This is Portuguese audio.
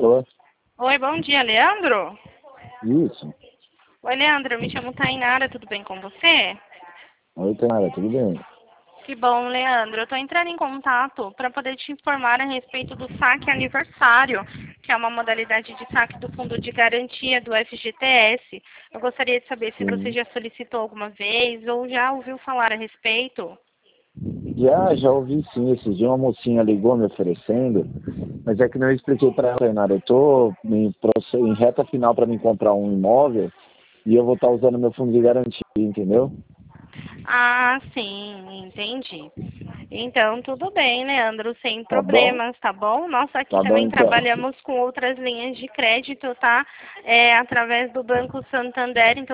Alô? Oi, bom dia, Leandro? Isso. Oi, Leandro, eu me chamo Tainara, tudo bem com você? Oi, Tainara, tudo bem? Que bom, Leandro. Eu estou entrando em contato para poder te informar a respeito do saque aniversário, que é uma modalidade de saque do Fundo de Garantia do FGTS. Eu gostaria de saber se você Sim. já solicitou alguma vez ou já ouviu falar a respeito. Já ouvi sim. Esse dia uma mocinha ligou me oferecendo, mas é que não expliquei para ela, Tainara. Eu tô em reta final para me comprar um imóvel e eu vou estar usando meu fundo de garantia, entendeu? Ah, sim, entendi. Então, tudo bem, Leandro, sem Tá bom? problemas, tá bom? Nós aqui Tá bom também então. trabalhamos com outras linhas de crédito, tá? Através do Banco Santander, então